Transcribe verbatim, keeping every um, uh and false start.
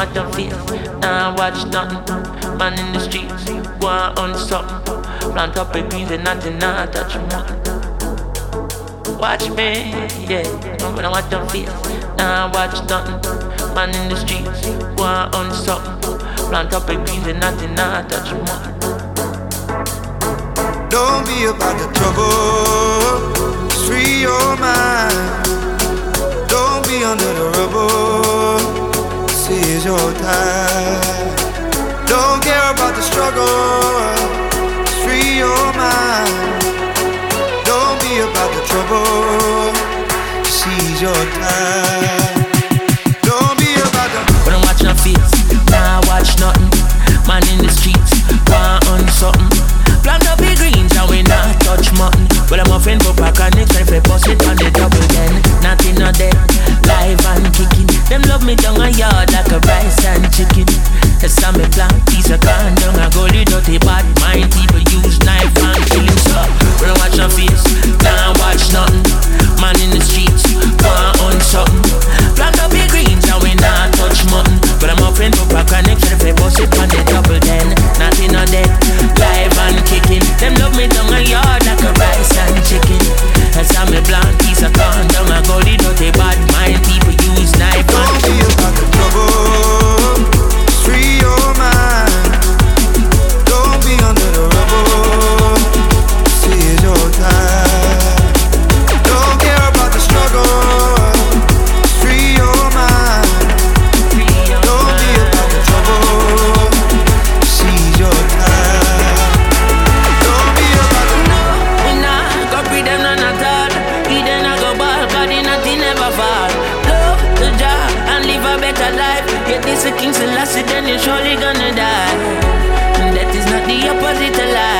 watch them face, nah watch nothing. Man in the streets, go on something. Plant up a greens and nothing, nah touch nothing. Watch me, yeah. When I watch them face, nah watch nothing. Man in the streets, go on something. Plant up a greens and nothing, nah touch nothing. Don't be about the trouble. Just free your mind. Don't be under the rubble. This is your time. Don't care about the struggle. Just free your mind. Don't be about the trouble. Just seize your time. Don't be about the. When I watch no face, nah watch nothing. Man in the streets, want on something. Plant up the greens and we not touch mutton. But I'm offering for pack and next if I bust it on the double then. Nothing not dead, live and kicking. Them love me down a yard like a rice and chicken. That's how me plant piece of corn down a gully dirty bad mind. People use knife and killing stuff. When I watch no face, nah watch nothing. Man in the streets, want on something. Plant up the greens and we not touch mutton. But I'm offering for pack and next if I bust it on the double then. Nothing not dead, live and kicking. Them love me down a yard like a rice and chicken. That's how me blank piece of corn down a gully dirty bad mind. People use knife and don't be about the trouble. Just free your mind. Don't be under the rubble. This is your time. Don't care about the struggle. Just free your mind. Don't be about the trouble. Just seize your time. Don't be about the. no, we not go breed them none at all. He then I go ball, God in nothing never fall. Love the job and live a better life. Yet this a king Selassie, then you're surely gonna die. And that is not the opposite of life.